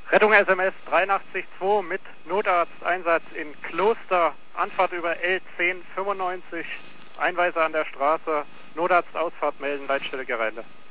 Rettung SMS 83-2 mit Notarzteinsatz in Kloster, Anfahrt über L1095, Einweiser an der Straße, Notarztausfahrt melden, Leitstelle Gereinde.